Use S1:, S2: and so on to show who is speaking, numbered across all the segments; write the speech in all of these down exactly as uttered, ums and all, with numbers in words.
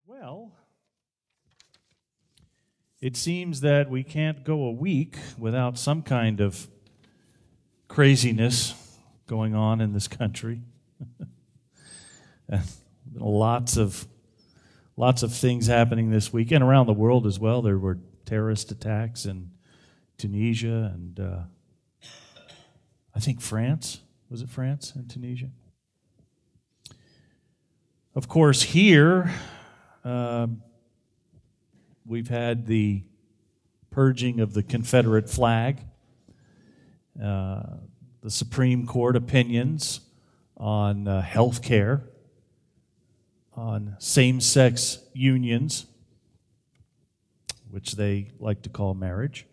S1: Well, it seems that we can't go a week without some kind of craziness going on in this country. lots of lots of things happening this week and around the world as well. There were terrorist attacks in Tunisia and uh, I think France. Was it France and Tunisia? Of course, here uh, we've had the purging of the Confederate flag, uh, the Supreme Court opinions on uh, health care, on same-sex unions, which they like to call marriage.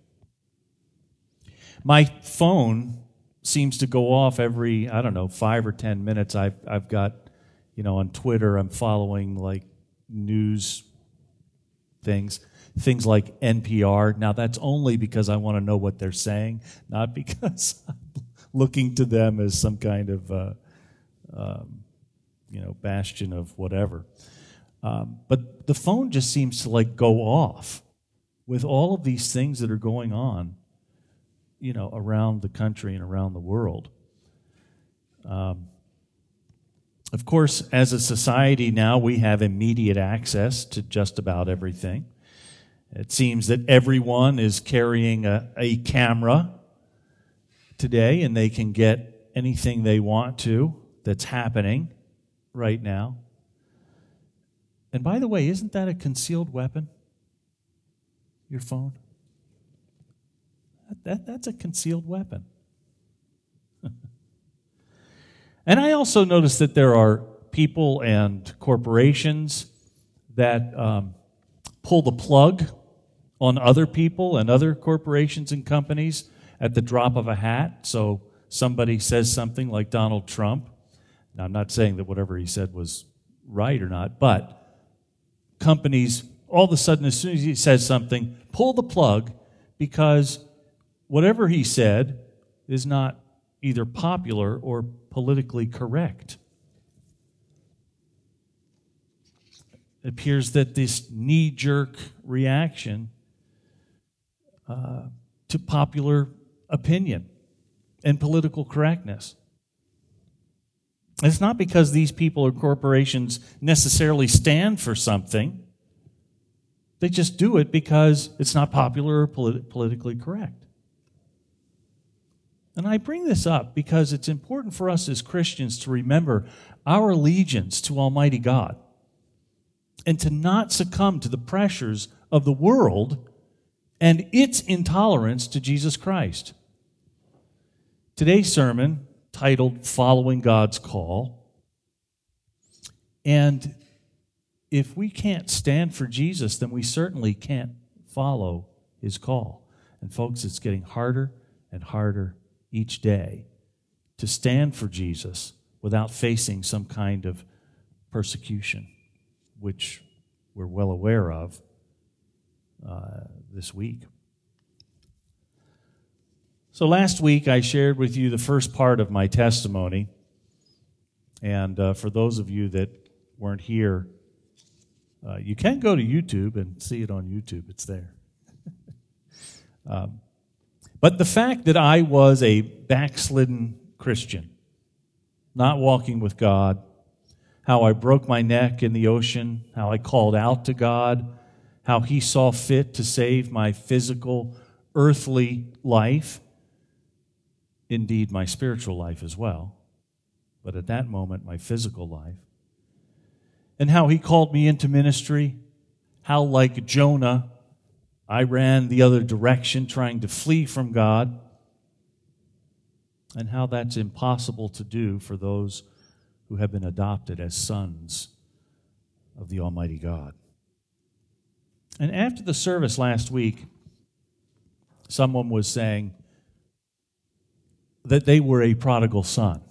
S1: My phone seems to go off every, I don't know, five or ten minutes. I've, I've got, you know, on Twitter, I'm following like news things, things like N P R. Now, that's only because I want to know what they're saying, not because I'm looking to them as some kind of, uh, um, you know, bastion of whatever. Um, but the phone just seems to like go off with all of these things that are going on, you know, around the country and around the world. Um, of course, as a society now, we have immediate access to just about everything. It seems that everyone is carrying a, a camera today, and they can get anything they want to that's happening right now. And by the way, isn't that a concealed weapon? Your phone? That, that, that's a concealed weapon. And I also noticed that there are people and corporations that um, pull the plug on other people and other corporations and companies at the drop of a hat. So somebody says something like Donald Trump. Now, I'm not saying that whatever he said was right or not, but companies, all of a sudden, as soon as he says something, pull the plug because whatever he said is not either popular or politically correct. It appears that this knee-jerk reaction uh, to popular opinion and political correctness. It's not because these people or corporations necessarily stand for something. They just do it because it's not popular or polit- politically correct. And I bring this up because it's important for us as Christians to remember our allegiance to Almighty God and to not succumb to the pressures of the world and its intolerance to Jesus Christ. Today's sermon, titled Following God's Call, and if we can't stand for Jesus, then we certainly can't follow His call. And folks, it's getting harder and harder each day to stand for Jesus without facing some kind of persecution, which we're well aware of uh, this week. So last week I shared with you the first part of my testimony, and uh, for those of you that weren't here, uh, you can go to YouTube and see it on YouTube. It's there. um, But the fact that I was a backslidden Christian, not walking with God, how I broke my neck in the ocean, how I called out to God, how He saw fit to save my physical, earthly life, indeed my spiritual life as well, but at that moment my physical life, and how He called me into ministry, how like Jonah, I ran the other direction trying to flee from God, and how that's impossible to do for those who have been adopted as sons of the Almighty God. And after the service last week, someone was saying that they were a prodigal son.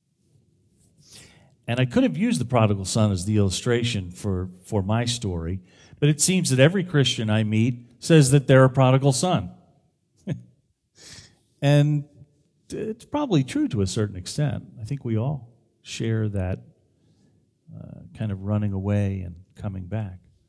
S1: And I could have used the prodigal son as the illustration for, for my story, but it seems that every Christian I meet says that they're a prodigal son. And it's probably true to a certain extent. I think we all share that uh, kind of running away and coming back.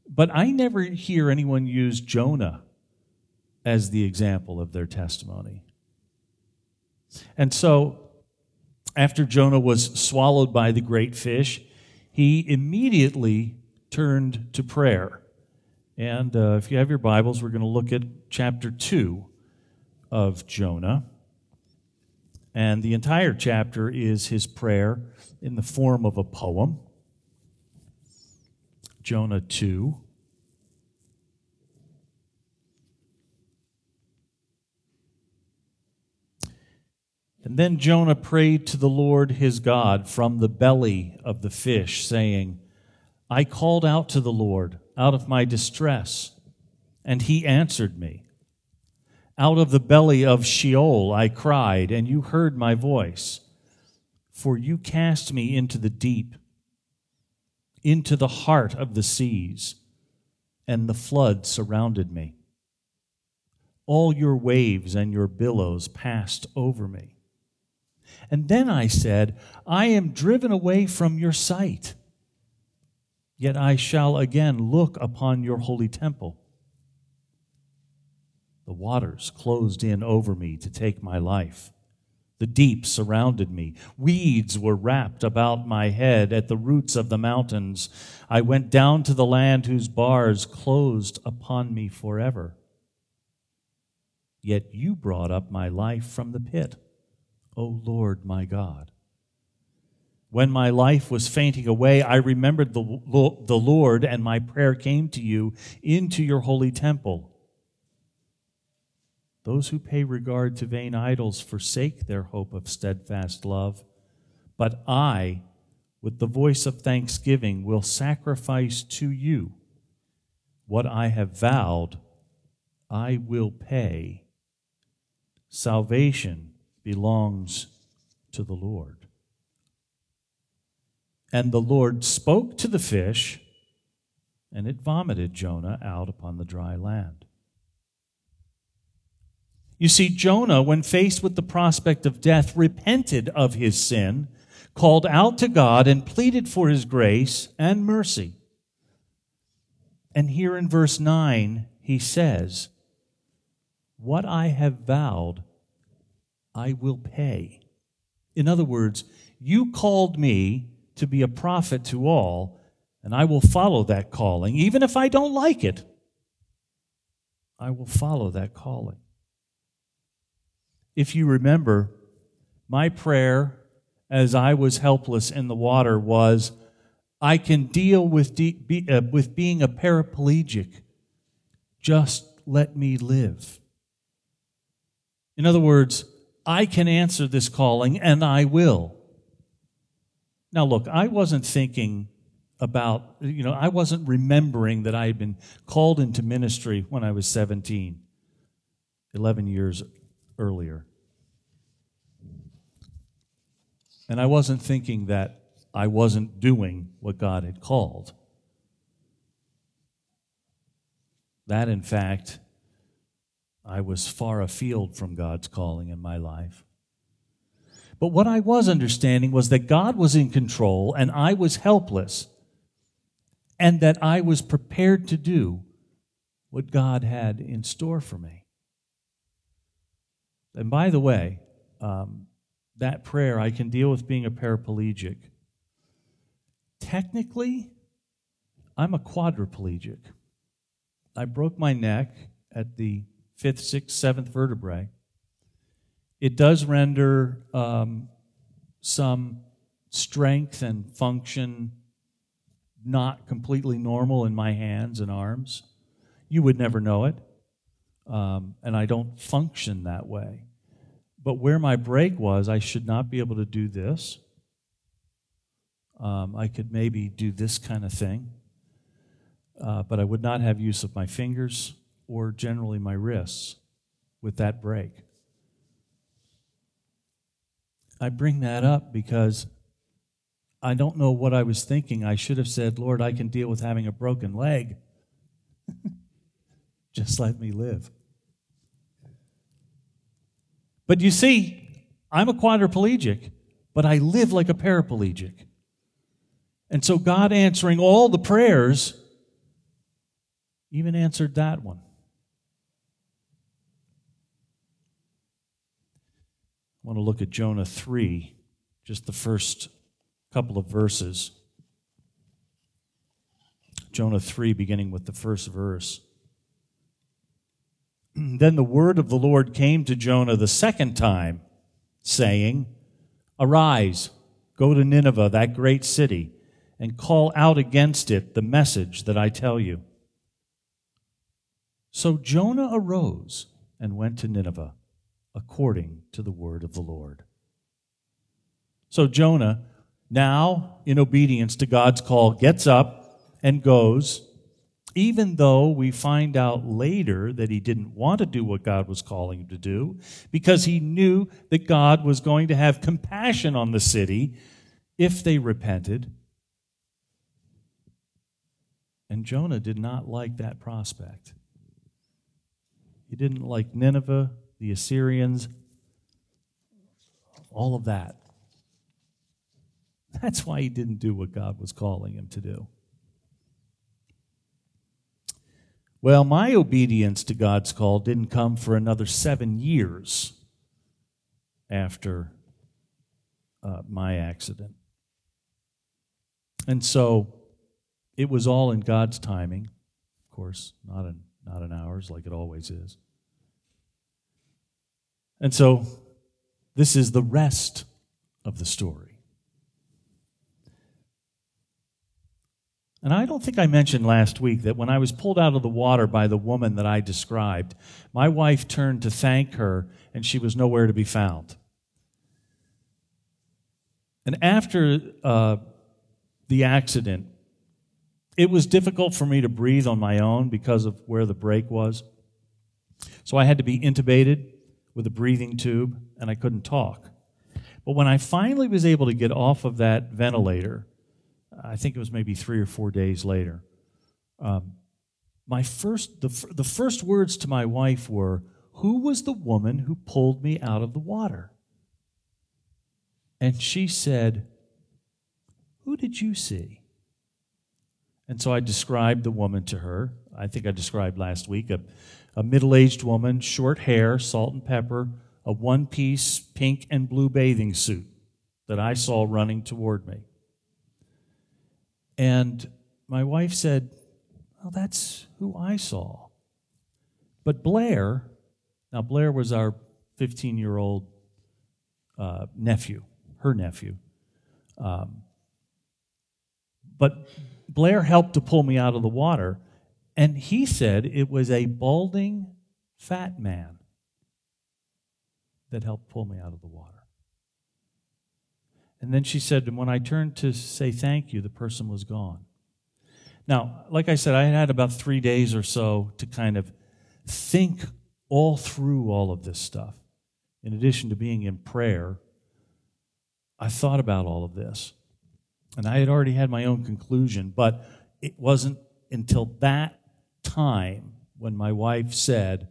S1: But I never hear anyone use Jonah as the example of their testimony. And so, after Jonah was swallowed by the great fish, he immediately turned to prayer. And uh, if you have your Bibles, we're going to look at chapter two of Jonah. And the entire chapter is his prayer in the form of a poem. Jonah two. And then Jonah prayed to the Lord his God from the belly of the fish, saying, I called out to the Lord out of my distress, and he answered me. Out of the belly of Sheol I cried, and you heard my voice. For you cast me into the deep, into the heart of the seas, and the flood surrounded me. All your waves and your billows passed over me. And then I said, I am driven away from your sight. Yet I shall again look upon your holy temple. The waters closed in over me to take my life. The deep surrounded me. Weeds were wrapped about my head at the roots of the mountains. I went down to the land whose bars closed upon me forever. Yet you brought up my life from the pit, O Lord my God. When my life was fainting away, I remembered the, the Lord, and my prayer came to you into your holy temple. Those who pay regard to vain idols forsake their hope of steadfast love. But I, with the voice of thanksgiving, will sacrifice to you. What I have vowed, I will pay. Salvation belongs to the Lord. And the Lord spoke to the fish, and it vomited Jonah out upon the dry land. You see, Jonah, when faced with the prospect of death, repented of his sin, called out to God, and pleaded for his grace and mercy. And here in verse nine, he says, what I have vowed, I will pay. In other words, you called me to be a prophet to all, and I will follow that calling. Even if I don't like it, I will follow that calling. If you remember, my prayer as I was helpless in the water was, I can deal with, de- be, uh, with being a paraplegic. Just let me live. In other words, I can answer this calling, and I will. Now, look, I wasn't thinking about, you know, I wasn't remembering that I had been called into ministry when I was seventeen, eleven years earlier. And I wasn't thinking that I wasn't doing what God had called. That, in fact, I was far afield from God's calling in my life. But what I was understanding was that God was in control and I was helpless, and that I was prepared to do what God had in store for me. And by the way, um, that prayer, I can deal with being a paraplegic. Technically, I'm a quadriplegic. I broke my neck at the fifth, sixth, seventh vertebrae. It does render um, some strength and function not completely normal in my hands and arms. You would never know it, um, and I don't function that way. But where my break was, I should not be able to do this. Um, I could maybe do this kind of thing, uh, but I would not have use of my fingers or generally my wrists with that break. I bring that up because I don't know what I was thinking. I should have said, Lord, I can deal with having a broken leg. Just let me live. But you see, I'm a quadriplegic, but I live like a paraplegic. And so God answering all the prayers even answered that one. I want to look at Jonah three, just the first couple of verses. Jonah three, beginning with the first verse. Then the word of the Lord came to Jonah the second time, saying, Arise, go to Nineveh, that great city, and call out against it the message that I tell you. So Jonah arose and went to Nineveh, according to the word of the Lord. So Jonah, now in obedience to God's call, gets up and goes, even though we find out later that he didn't want to do what God was calling him to do, because he knew that God was going to have compassion on the city if they repented. And Jonah did not like that prospect. He didn't like Nineveh, the Assyrians, all of that. That's why he didn't do what God was calling him to do. Well, my obedience to God's call didn't come for another seven years after uh, my accident. And so it was all in God's timing, of course, not in, not in ours like it always is. And so this is the rest of the story. And I don't think I mentioned last week that when I was pulled out of the water by the woman that I described, my wife turned to thank her, and she was nowhere to be found. And after uh, the accident, it was difficult for me to breathe on my own because of where the break was. So I had to be intubated with a breathing tube, and I couldn't talk. But when I finally was able to get off of that ventilator, I think it was maybe three or four days later, um, my first the, the first words to my wife were, "Who was the woman who pulled me out of the water?" And she said, "Who did you see?" And so I described the woman to her. I think I described last week, a, a middle-aged woman, short hair, salt and pepper, a one-piece pink and blue bathing suit that I saw running toward me. And my wife said, "Well, that's who I saw." But Blair, now Blair was our fifteen-year-old uh, nephew, her nephew. Um, but Blair helped to pull me out of the water, and he said it was a balding, fat man that helped pull me out of the water. And then she said, and when I turned to say thank you, the person was gone. Now, like I said, I had about three days or so to kind of think all through all of this stuff. In addition to being in prayer, I thought about all of this. And I had already had my own conclusion, but it wasn't until that time when my wife said,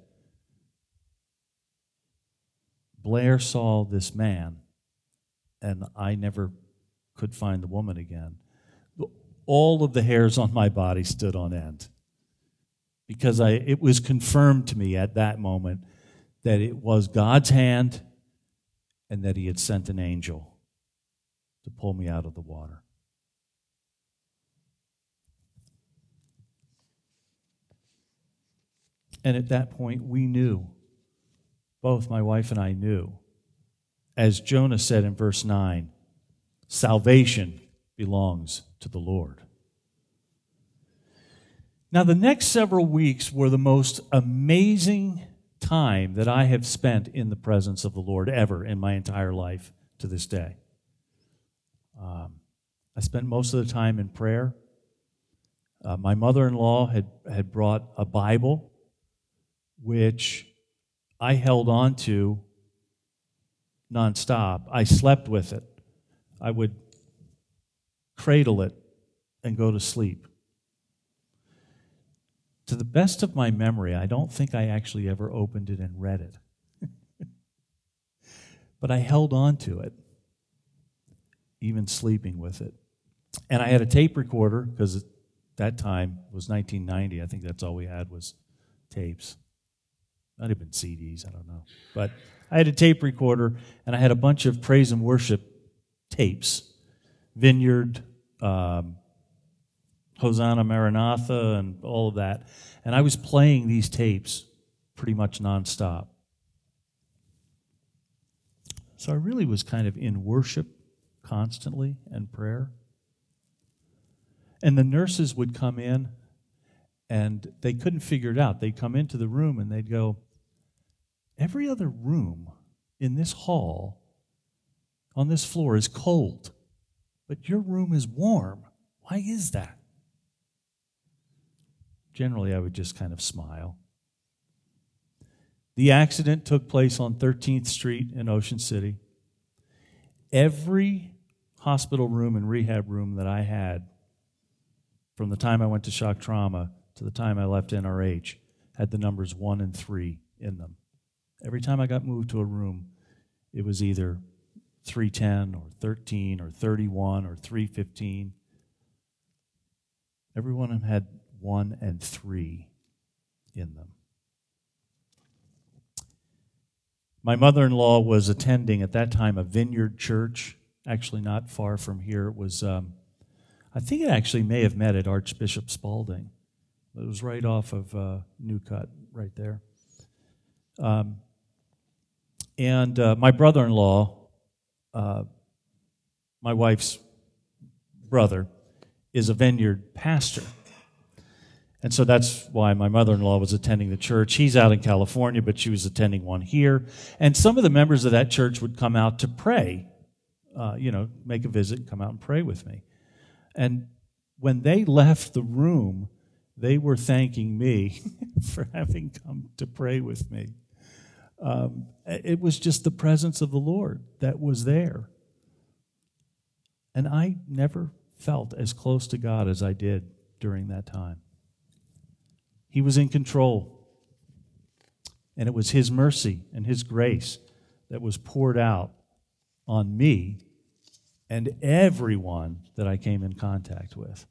S1: Blair saw this man, and I never could find the woman again. All of the hairs on my body stood on end, because I, it was confirmed to me at that moment that it was God's hand and that he had sent an angel to pull me out of the water. And at that point, we knew, both my wife and I knew, as Jonah said in verse nine, salvation belongs to the Lord. Now, the next several weeks were the most amazing time that I have spent in the presence of the Lord ever in my entire life to this day. Um, I spent most of the time in prayer. Uh, my mother-in-law had, had brought a Bible, which I held on to nonstop. I slept with it. I would cradle it and go to sleep. To the best of my memory, I don't think I actually ever opened it and read it. But I held on to it, even sleeping with it. And I had a tape recorder, because that time was nineteen ninety. I think that's all we had was tapes. Might have been C Ds, I don't know. But I had a tape recorder, and I had a bunch of praise and worship tapes. Vineyard, um, Hosanna Maranatha, and all of that. And I was playing these tapes pretty much nonstop. So I really was kind of in worship constantly and prayer. And the nurses would come in, and they couldn't figure it out. They'd come into the room, and they'd go, every other room in this hall on this floor is cold, but your room is warm. Why is that? Generally, I would just kind of smile. The accident took place on thirteenth Street in Ocean City. Every hospital room and rehab room that I had from the time I went to shock trauma to the time I left N R H had the numbers one and three in them. Every time I got moved to a room, it was either three ten or thirteen or thirty-one or three fifteen. Every one of them had one and three in them. My mother-in-law was attending at that time a Vineyard church, actually not far from here. It was, um, I think it actually may have met at Archbishop Spalding. It was right off of uh, New Cut, right there. Um, and uh, my brother-in-law, uh, my wife's brother, is a Vineyard pastor. And so that's why my mother-in-law was attending the church. He's out in California, but she was attending one here. And some of the members of that church would come out to pray, uh, you know, make a visit and come out and pray with me. And when they left the room, they were thanking me for having come to pray with me. Um, it was just the presence of the Lord that was there. And I never felt as close to God as I did during that time. He was in control. And it was His mercy and His grace that was poured out on me and everyone that I came in contact with.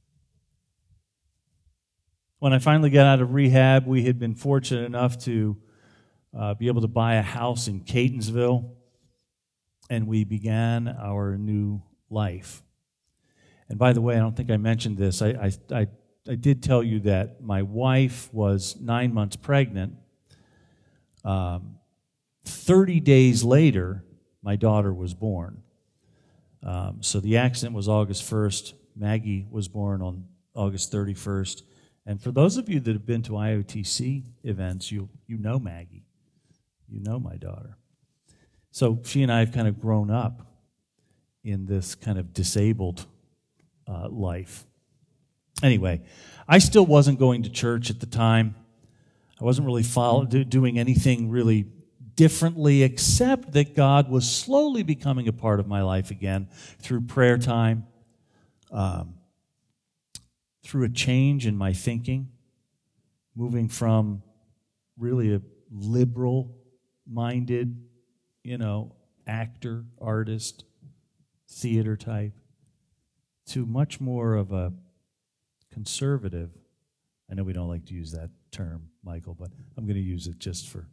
S1: When I finally got out of rehab, we had been fortunate enough to uh, be able to buy a house in Catonsville, and we began our new life. And by the way, I don't think I mentioned this. I, I, I I did tell you that my wife was nine months pregnant. Um, Thirty days later, my daughter was born. Um, so the accident was August first. Maggie was born on August thirty-first. And for those of you that have been to I O T C events, you you know Maggie. You know my daughter. So she and I have kind of grown up in this kind of disabled uh, life. Anyway, I still wasn't going to church at the time. I wasn't really follow, do, doing anything really differently, except that God was slowly becoming a part of my life again through prayer time, um, through a change in my thinking, moving from really a liberal-minded, you know, actor, artist, theater type, to much more of a conservative. I know we don't like to use that term, Michael, but I'm going to use it just for...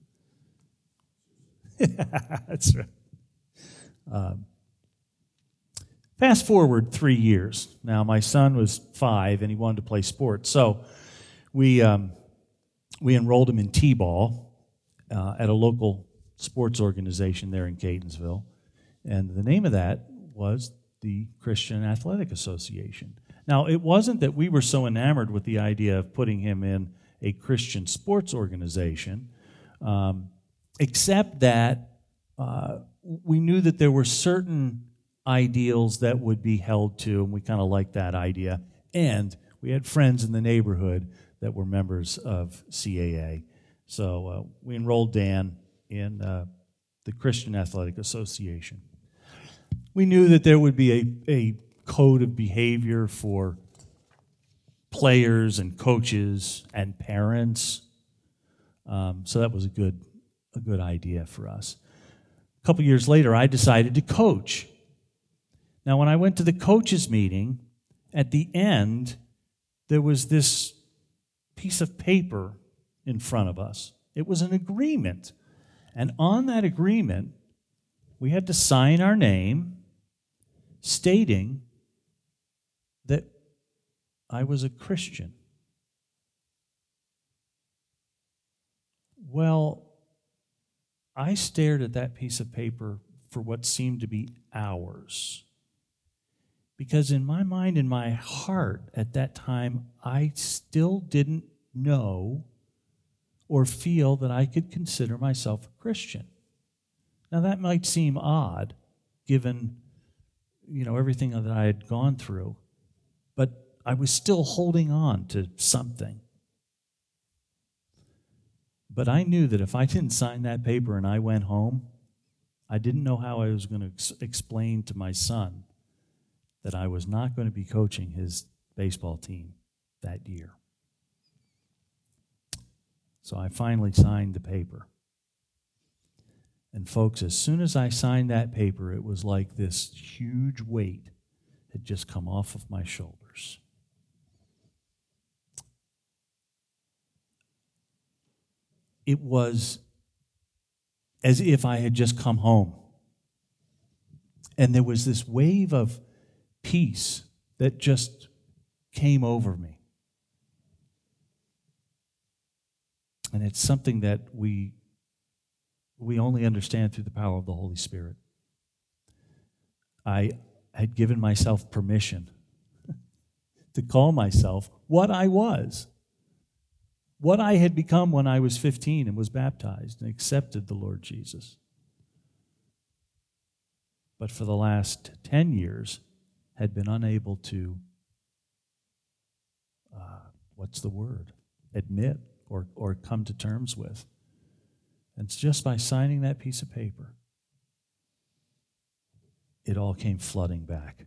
S1: That's right. Um, fast forward three years. Now, my son was five, and he wanted to play sports. So we um, we enrolled him in T-ball uh, at a local sports organization there in Catonsville. And the name of that was the Christian Athletic Association. Now, it wasn't that we were so enamored with the idea of putting him in a Christian sports organization, um, except that uh, we knew that there were certain ideals that would be held to, and we kind of liked that idea. And we had friends in the neighborhood that were members of C A A. So uh, we enrolled Dan in uh, the Christian Athletic Association. We knew that there would be a, a code of behavior for players and coaches and parents. Um, so that was a good, a good idea for us. A couple years later, I decided to coach. Now, when I went to the coaches meeting, at the end, there was this piece of paper in front of us. It was an agreement. And on that agreement, we had to sign our name stating that I was a Christian. Well, I stared at that piece of paper for what seemed to be hours. Because in my mind, in my heart at that time, I still didn't know or feel that I could consider myself a Christian. Now that might seem odd, given, you know, everything that I had gone through, but I was still holding on to something. But I knew that if I didn't sign that paper and I went home, I didn't know how I was going to ex- explain to my son that I was not going to be coaching his baseball team that year. So I finally signed the paper. And folks, as soon as I signed that paper, it was like this huge weight had just come off of my shoulders. It was as if I had just come home. And there was this wave of peace that just came over me. And it's something that we we only understand through the power of the Holy Spirit. I had given myself permission to call myself what I was, what I had become when I was fifteen and was baptized and accepted the Lord Jesus. But for the last ten years, had been unable to, uh, what's the word, admit or, or come to terms with. And it's just by signing that piece of paper, it all came flooding back.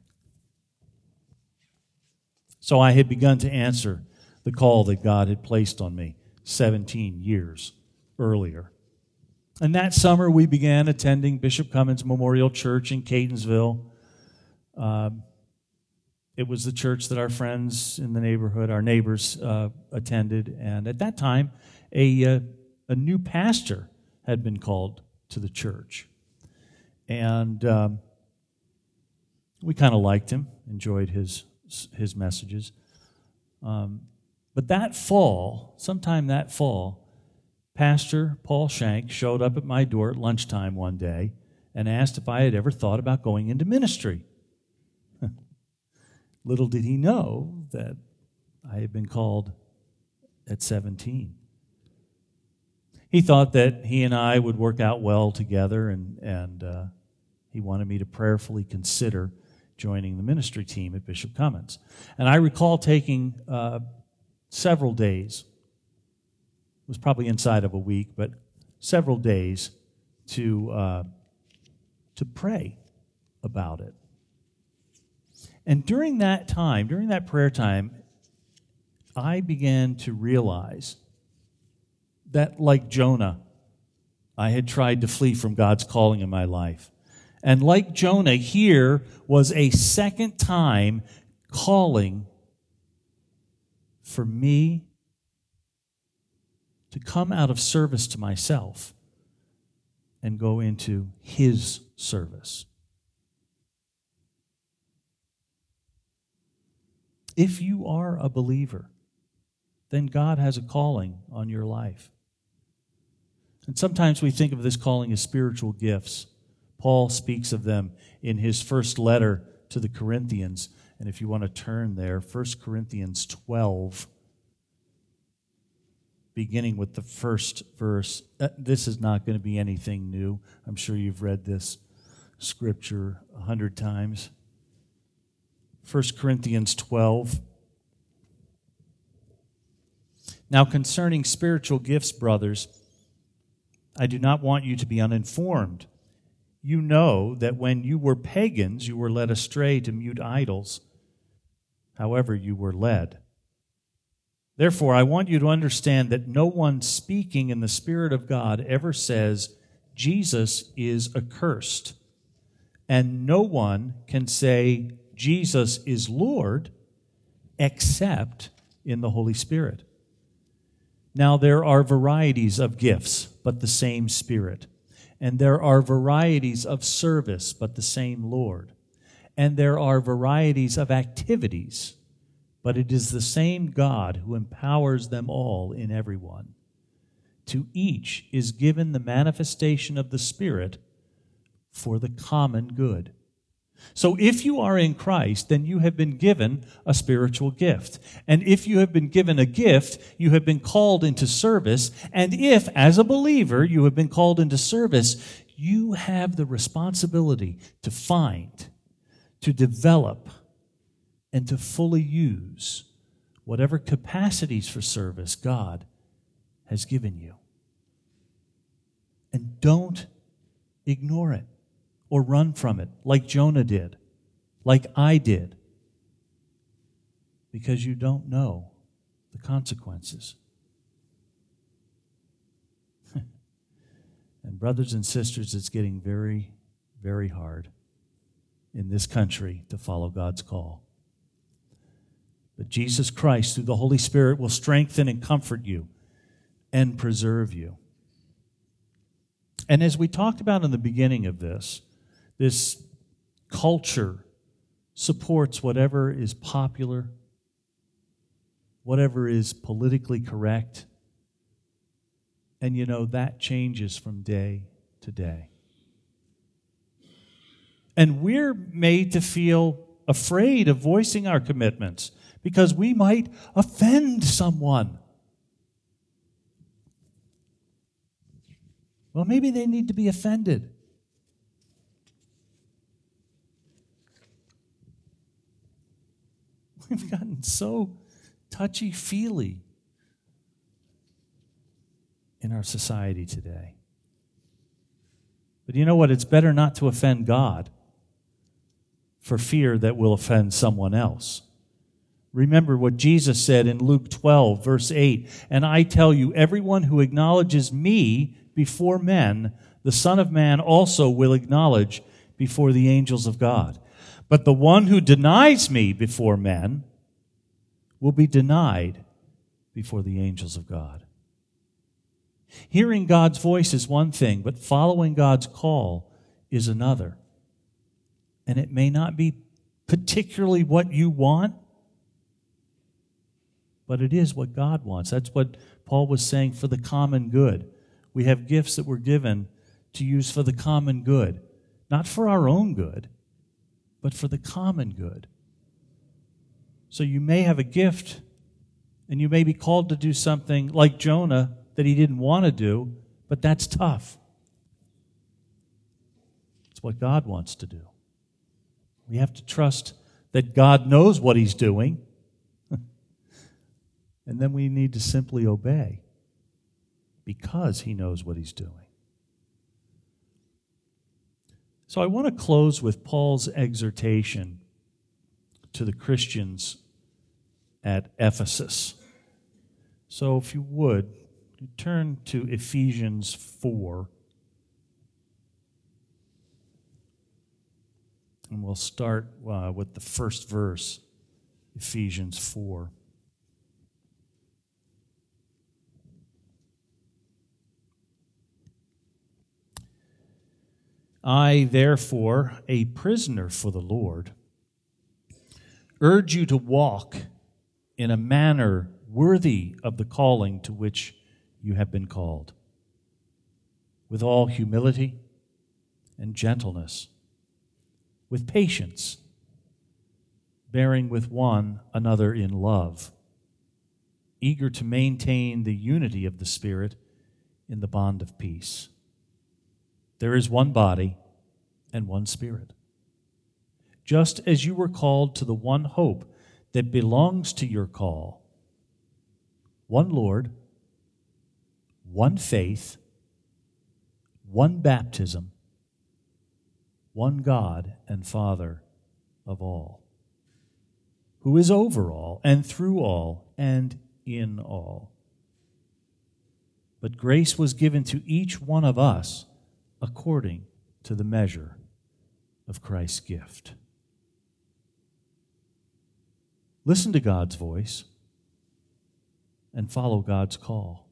S1: So I had begun to answer the call that God had placed on me seventeen years earlier. And that summer we began attending Bishop Cummins Memorial Church in Catonsville. Um, it was the church that our friends in the neighborhood, our neighbors, uh, attended. And at that time, a, uh, a new pastor had been called to the church. And um, we kind of liked him, enjoyed his, his messages. Um, but that fall, sometime that fall, Pastor Paul Shank showed up at my door at lunchtime one day and asked if I had ever thought about going into ministry. Little did he know that I had been called at seventeen. He thought that he and I would work out well together, and, and uh, he wanted me to prayerfully consider joining the ministry team at Bishop Cummins. And I recall taking uh, several days, it was probably inside of a week, but several days to uh, to pray about it. And during that time, during that prayer time, I began to realize that, like Jonah, I had tried to flee from God's calling in my life. And like Jonah, here was a second time calling for me to come out of service to myself and go into His service. If you are a believer, then God has a calling on your life. And sometimes we think of this calling as spiritual gifts. Paul speaks of them in his first letter to the Corinthians. And if you want to turn there, First Corinthians twelve, beginning with the first verse. This is not going to be anything new. I'm sure you've read this scripture a hundred times. First Corinthians twelve. Now concerning spiritual gifts, brothers, I do not want you to be uninformed. You know that when you were pagans, you were led astray to mute idols, however you were led. Therefore, I want you to understand that no one speaking in the Spirit of God ever says, Jesus is accursed. And no one can say, Jesus is Lord, except in the Holy Spirit. Now there are varieties of gifts, but the same Spirit. And there are varieties of service, but the same Lord. And there are varieties of activities, but it is the same God who empowers them all in everyone. To each is given the manifestation of the Spirit for the common good. So if you are in Christ, then you have been given a spiritual gift. And if you have been given a gift, you have been called into service. And if, as a believer, you have been called into service, you have the responsibility to find, to develop, and to fully use whatever capacities for service God has given you. And don't ignore it or run from it like Jonah did, like I did, because you don't know the consequences. And brothers and sisters, it's getting very, very hard in this country to follow God's call. But Jesus Christ, through the Holy Spirit, will strengthen and comfort you and preserve you. And as we talked about in the beginning of this, this culture supports whatever is popular, whatever is politically correct. And you know, that changes from day to day. And we're made to feel afraid of voicing our commitments because we might offend someone. Well, maybe they need to be offended. We've gotten so touchy-feely in our society today. But you know what? It's better not to offend God for fear that we'll offend someone else. Remember what Jesus said in Luke twelve, verse eight, "And I tell you, everyone who acknowledges me before men, the Son of Man also will acknowledge before the angels of God. But the one who denies me before men will be denied before the angels of God." Hearing God's voice is one thing, but following God's call is another. And it may not be particularly what you want, but it is what God wants. That's what Paul was saying, for the common good. We have gifts that were given to use for the common good. Not for our own good, but for the common good. So you may have a gift, and you may be called to do something like Jonah that he didn't want to do, but that's tough. It's what God wants to do. We have to trust that God knows what He's doing, and then we need to simply obey because He knows what He's doing. So I want to close with Paul's exhortation to the Christians at Ephesus. So if you would, turn to Ephesians four. And we'll start uh, with the first verse, Ephesians four. I, therefore, a prisoner for the Lord, urge you to walk in a manner worthy of the calling to which you have been called, with all humility and gentleness, with patience, bearing with one another in love, eager to maintain the unity of the Spirit in the bond of peace. There is one body and one Spirit, just as you were called to the one hope that belongs to your call, one Lord, one faith, one baptism, one God and Father of all, who is over all and through all and in all. But grace was given to each one of us according to the measure of Christ's gift. Listen to God's voice. and follow God's call.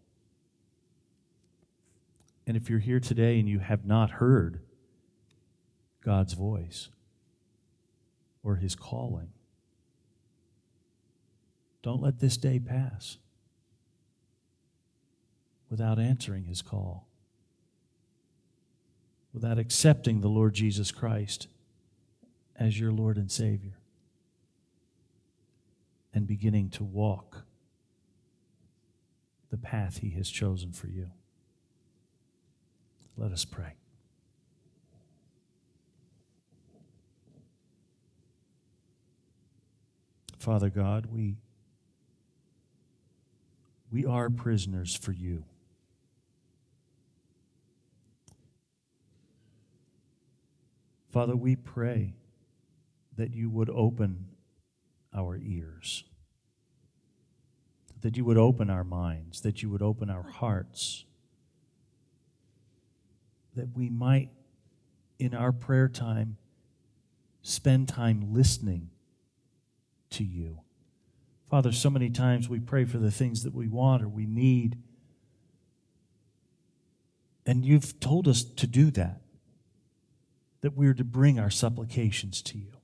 S1: And if you're here today and you have not heard God's voice or his calling, don't let this day pass without answering his call, without accepting the Lord Jesus Christ as your Lord and Savior, and beginning to walk the path he has chosen for you. Let us pray. Father God, we, we are prisoners for you. Father, we pray that you would open our ears, that you would open our minds, that you would open our hearts, that we might, in our prayer time, spend time listening to you. Father, so many times we pray for the things that we want or we need, and you've told us to do that, that we're to bring our supplications to you.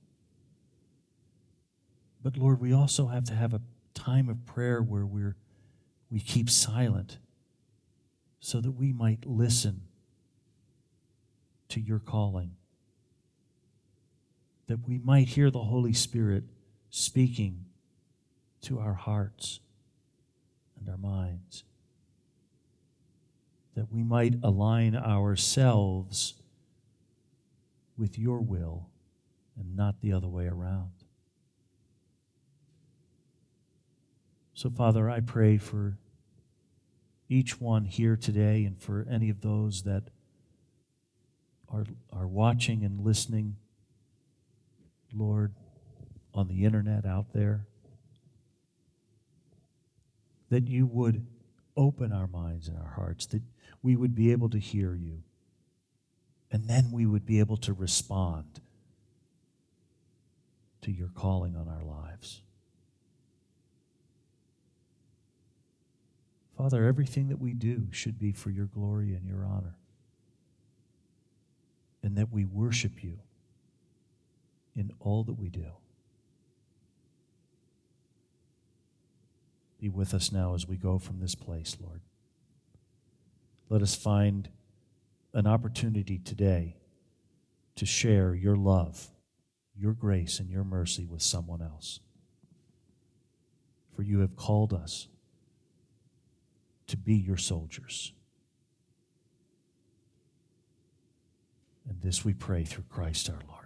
S1: But Lord, we also have to have a time of prayer where we're, we keep silent so that we might listen to your calling, that we might hear the Holy Spirit speaking to our hearts and our minds, that we might align ourselves with your will and not the other way around. So, Father, I pray for each one here today and for any of those that are, are watching and listening, Lord, on the internet out there, that you would open our minds and our hearts, that we would be able to hear you, and then we would be able to respond to your calling on our lives. Father, everything that we do should be for your glory and your honor, and that we worship you in all that we do. Be with us now as we go from this place, Lord. Let us find an opportunity today to share your love, your grace, and your mercy with someone else. For you have called us to be your soldiers. And this we pray through Christ our Lord.